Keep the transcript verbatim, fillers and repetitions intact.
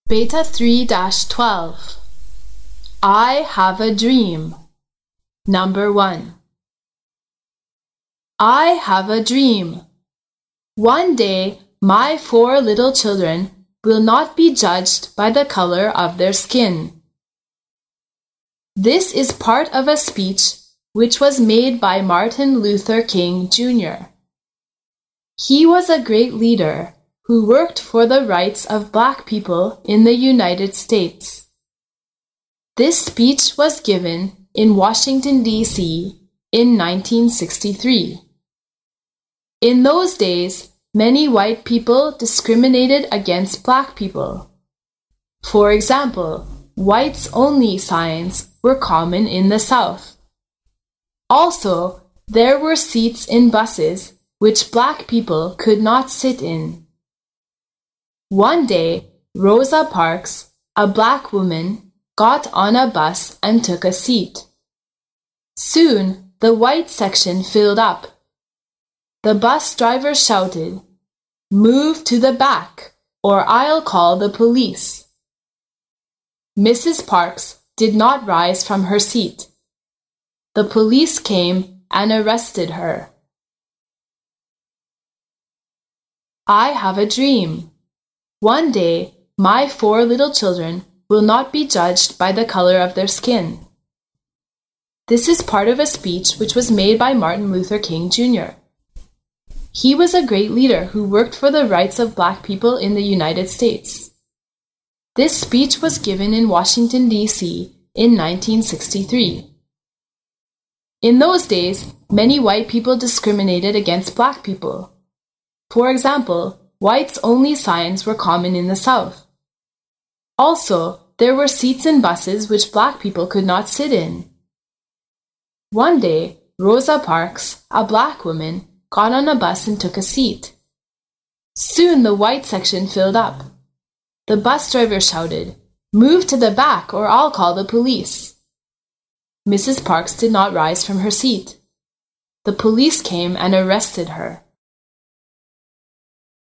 Beta three dash twelve. I have a dream. Number one. I have a dream. One day, my four little children will not be judged by the color of their skin. This is part of a speech which was made by Martin Luther King Junior He was a great leader who worked for the rights of Black people in the United States. This speech was given in Washington, D C in nineteen sixty-three. In those days, many white people discriminated against Black people. For example, whites-only signs were common in the South. Also, there were seats in buses which Black people could not sit in. One day, Rosa Parks, a Black woman, got on a bus and took a seat. Soon, the white section filled up. The bus driver shouted, "Move to the back, or I'll call the police." Missus Parks did not rise from her seat. The police came and arrested her. I have a dream. One day, my four little children will not be judged by the color of their skin. This is part of a speech which was made by Martin Luther King Junior He was a great leader who worked for the rights of Black people in the United States. This speech was given in Washington, D C in nineteen sixty-three. In those days, many white people discriminated against Black people. For example, whites-only signs were common in the South. Also, there were seats in buses which Black people could not sit in. One day, Rosa Parks, a Black woman, got on a bus and took a seat. Soon the white section filled up. The bus driver shouted, "Move to the back or I'll call the police." Missus Parks did not rise from her seat. The police came and arrested her.